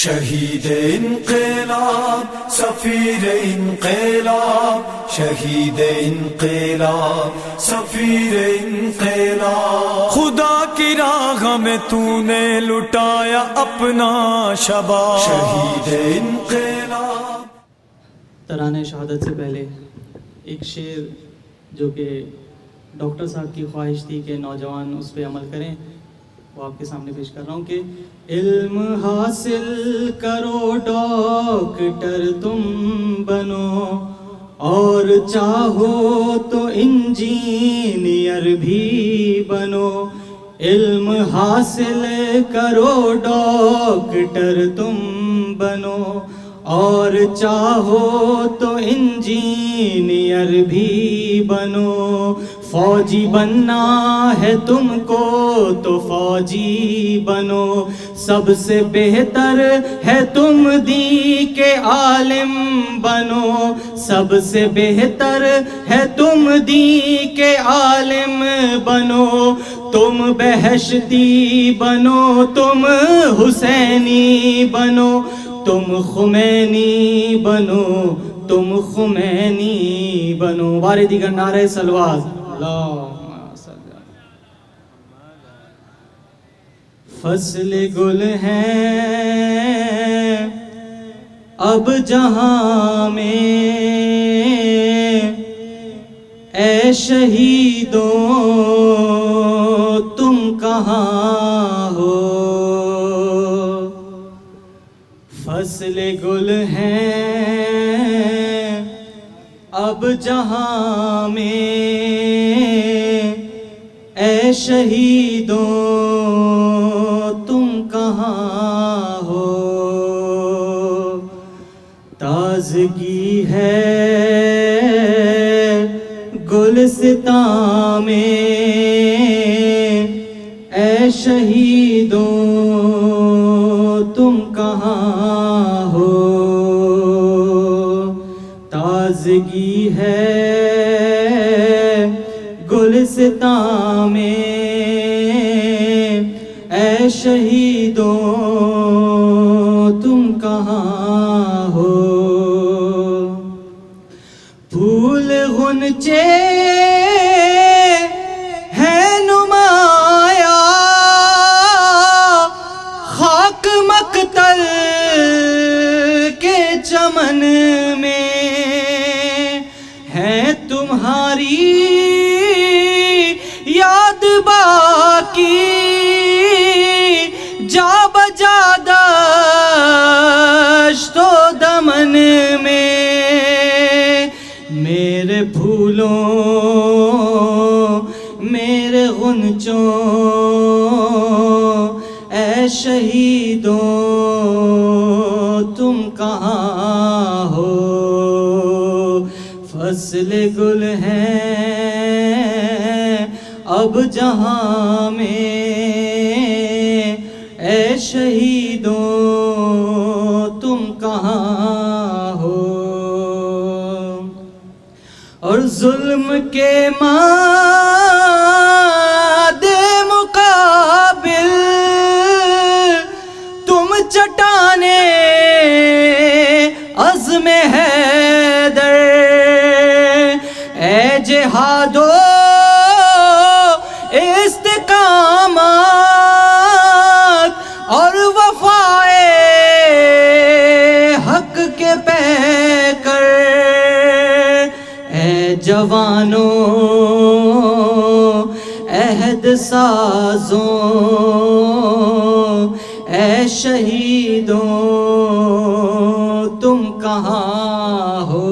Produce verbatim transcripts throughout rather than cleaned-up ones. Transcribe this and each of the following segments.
شہید انقلاب سفیر انقلاب، شہید انقلاب سفیر انقلاب، خدا کی راہ میں تو نے لٹایا اپنا شباب، شہید انقلاب۔ ترانے شہادت سے پہلے ایک شعر جو کہ ڈاکٹر صاحب کی خواہش تھی کہ نوجوان اس پہ عمل کریں، وہ آپ کے سامنے پیش کر رہا ہوں کہ علم حاصل کرو ڈاکٹر تم بنو، اور چاہو تو انجینئر بھی بنو، علم حاصل کرو ڈاکٹر تم بنو، اور چاہو تو انجینئر بھی بنو، فوجی بننا ہے تم کو تو فوجی بنو، سب سے بہتر ہے تم دین کے عالم بنو، سب سے بہتر ہے تم دین کے عالم بنو، تم بہشتی بنو، تم حسینی بنو، تم خمینی بنو، تم خمینی بنو۔ بارے دیگر نعرہ صلوات۔ فصل گل ہیں اب جہاں میں، اے شہیدوں تم کہاں ہو، فصل گل ہیں اب جہاں میں، اے شہیدوں تم کہاں ہو، تازگی ہے گلستان میں، اے شہیدوں تم کہاں ہو، تازگی ہے گلستان میں، اے شہیدوں تم کہاں ہو، پھول غنچے ہیں نمایاں، خاک مقتل کے چمن میں، ہے تمہاری یاد باقی جا بجا دشت و دمن میں، میرے پھولوں میرے غنچوں، اے شہیدوں تم کہاں ہو، فصل گل ہیں اب جہاں میں، اے شہیدوں تم کہاں ہو، اور ظلم کے مادے مقابل تم چٹانے عزم حیدر، اے جہادو استقامت اور وفائے حق کے پیکر، اے جوانوں عہد سازوں، اے شہیدوں تم کہاں ہو،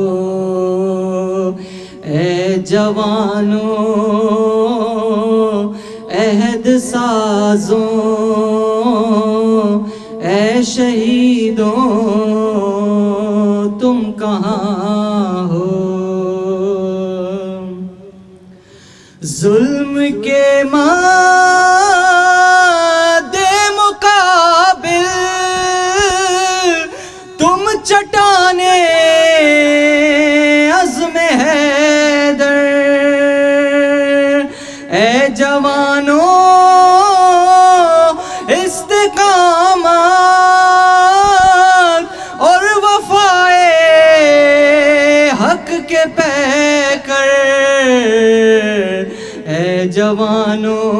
اے جوانوں عہد سازوں، اے شہیدوں تم کہاں ہو، ظلم کے مادے مقابل تم چٹانے عزم حیدر، اے جوانوں استقامت جوانوں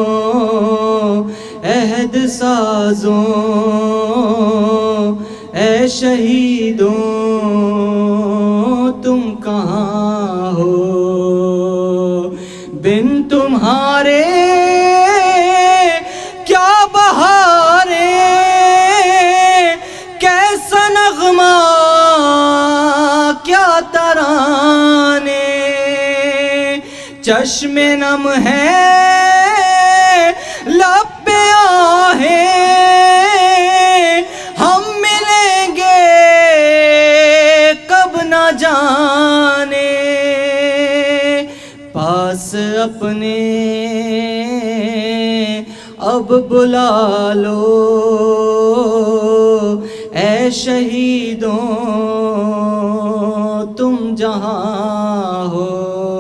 عہد سازوں اے شہیدوں تم کہاں ہو؟ بن تمہارے کیا بہاریں، کیسا نغمہ کیا ترانے، چشم نم ہے لب پہ آہیں، ہم ملیں گے کب نہ جانے، پاس اپنے اب بلا لو اے شہیدوں تم جہاں ہو،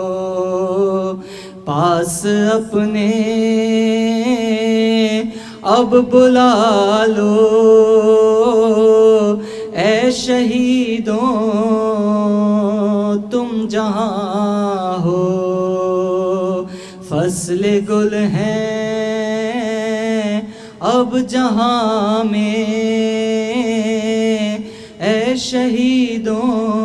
پاس اپنے اب بلا لو اے شہیدوں تم جہاں ہو، فصل گل ہیں اب جہاں میں اے شہیدوں